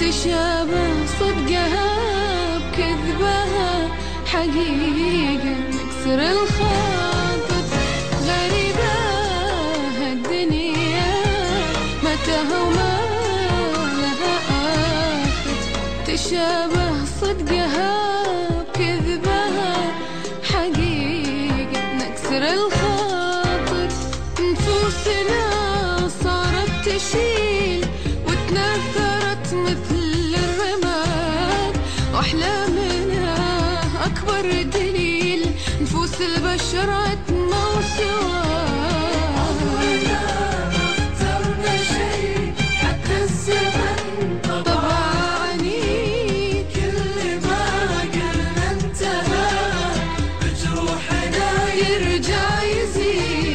تشابه صدقها بكذبها، حقيقة نكسر الخاطر. غريبة هالدنيا متاهة وما لها آخر، تشابه صدقها بكذبها، حقيقة نكسر الخاطر. نفوسنا صارت تشيل وتنثرت مثل الرماد، وأحلامنا أكبر دليل نفوس البشر عتمة وسواد. عمرنا ما اخترنا شيء حتى الزمن طبعني، كل ما قلنا انتهى بجروحنا يرجع يزيد.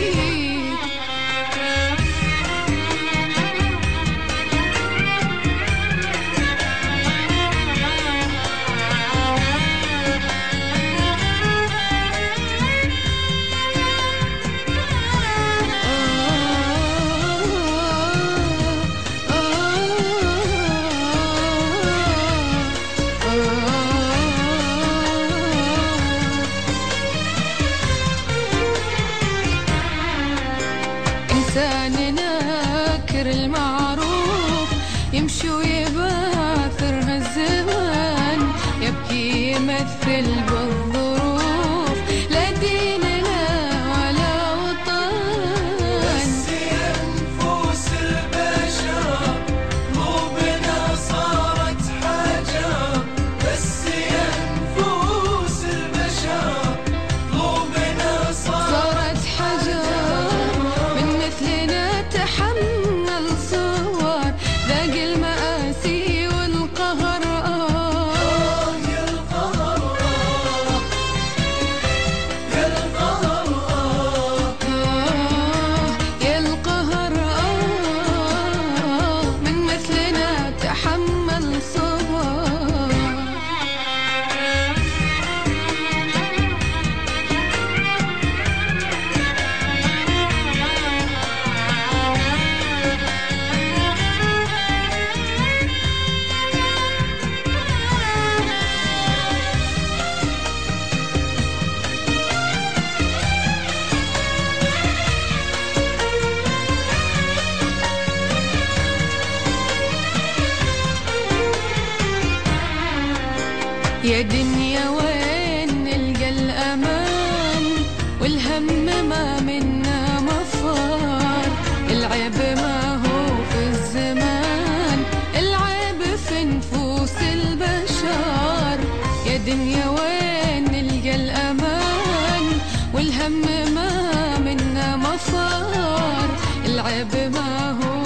إنسان ناكر المعروف يمشي ويباثر هالزمان، يبكي يمثل بالظروف، لا دين لا ولا وطن. بس يا نفوس البشر قلوبنا صارت حجر، بس يا نفوس البشر قلوبنا صارت حجر، من مثلنا تحمل صور، ذاق المآسي والقهر. يا القهر يا القهر يا القهر، من مثلنا تحمل صور. يا دنيا وين نلقى الأمان، والهم ما منا مفار. العيب ما هو في الزمان، العيب في نفوس البشر. يا دنيا وين نلقى الأمان، والهم ما منا مفار. العيب ما هو